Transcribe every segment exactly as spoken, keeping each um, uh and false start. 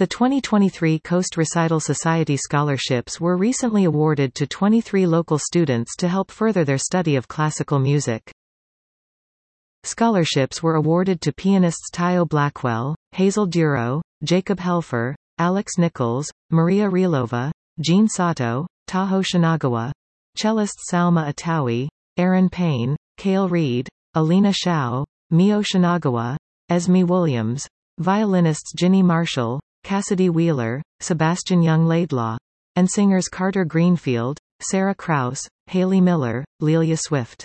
The twenty twenty-three Coast Recital Society scholarships were recently awarded to twenty-three local students to help further their study of classical music. Scholarships were awarded to pianists Tayo Blackwell, Hazel Duro, Jacob Helfer, Alex Nichols, Maria Rilova, Jean Sato, Taho Shinagawa, cellists Salma Atawi, Aaron Payne, Cale Reed, Alina Shao, Mio Shinagawa, Esme Williams, violinists Ginny Marshall, Cassidy Wheeler, Sebastian Young Laidlaw, and singers Carter Greenfield, Sarah Krause, Haley Miller, Lelia Swift.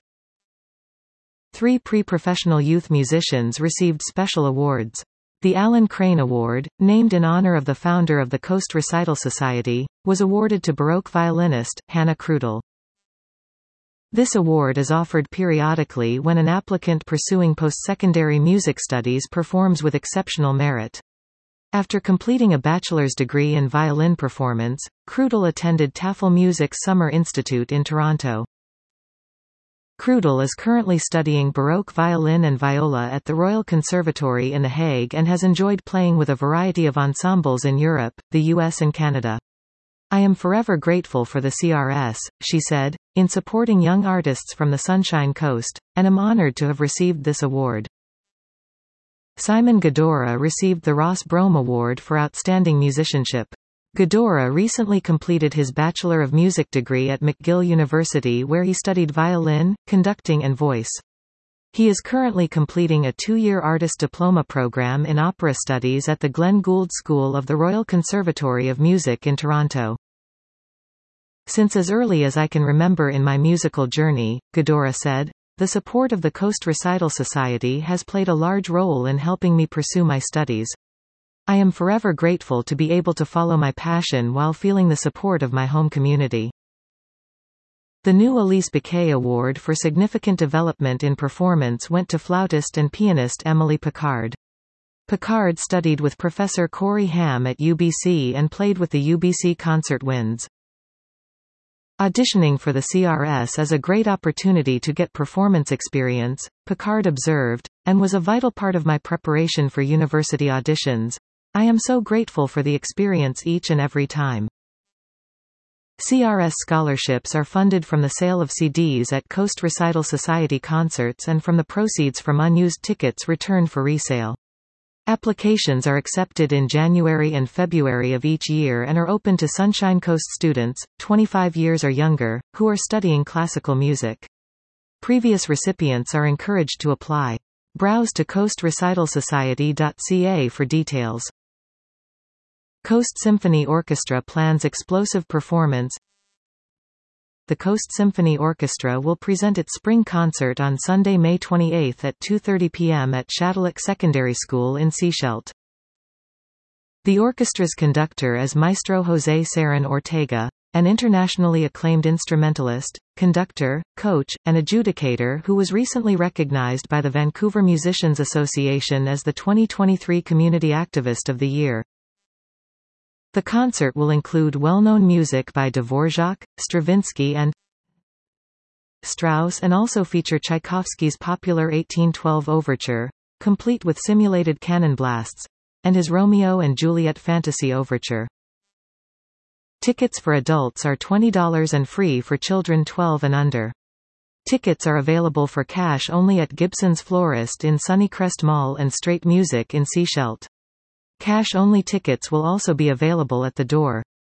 Three pre-professional youth musicians received special awards. The Alan Crane Award, named in honor of the founder of the Coast Recital Society, was awarded to Baroque violinist, Hannah Krudel. This award is offered periodically when an applicant pursuing post-secondary music studies performs with exceptional merit. After completing a bachelor's degree in violin performance, Krudel attended Tafel Music's Summer Institute in Toronto. Krudel is currently studying Baroque violin and viola at the Royal Conservatory in The Hague and has enjoyed playing with a variety of ensembles in Europe, the U S and Canada. "I am forever grateful for the C R S," she said, "in supporting young artists from the Sunshine Coast, and am honored to have received this award." Simon Gadora received the Ross Brome Award for Outstanding Musicianship. Gadora recently completed his Bachelor of Music degree at McGill University, where he studied violin, conducting and voice. He is currently completing a two-year artist diploma program in opera studies at the Glenn Gould School of the Royal Conservatory of Music in Toronto. "Since as early as I can remember in my musical journey," Gadora said, "the support of the Coast Recital Society has played a large role in helping me pursue my studies. I am forever grateful to be able to follow my passion while feeling the support of my home community." The new Elise Becquet Award for Significant Development in Performance went to flautist and pianist Emily Picard. Picard studied with Professor Corey Ham at U B C and played with the U B C Concert Winds. "Auditioning for the C R S is a great opportunity to get performance experience," Picard observed, "and was a vital part of my preparation for university auditions. I am so grateful for the experience each and every time." C R S scholarships are funded from the sale of C Ds at Coast Recital Society concerts and from the proceeds from unused tickets returned for resale. Applications are accepted in January and February of each year and are open to Sunshine Coast students, twenty-five years or younger, who are studying classical music. Previous recipients are encouraged to apply. Browse to coast recital society dot c a for details. Coast Symphony Orchestra plans explosive performance. The Coast Symphony Orchestra will present its spring concert on Sunday, May twenty-eighth at two thirty p m at Shattuck Secondary School in Sechelt. The orchestra's conductor is Maestro José Serrán Ortega, an internationally acclaimed instrumentalist, conductor, coach, and adjudicator who was recently recognized by the Vancouver Musicians Association as the twenty twenty-three Community Activist of the Year. The concert will include well-known music by Dvorak, Stravinsky and Strauss and also feature Tchaikovsky's popular eighteen twelve Overture, complete with simulated cannon blasts, and his Romeo and Juliet Fantasy Overture. Tickets for adults are twenty dollars and free for children twelve and under. Tickets are available for cash only at Gibson's Florist in Sunnycrest Mall and Straight Music in Sechelt. Cash-only tickets will also be available at the door.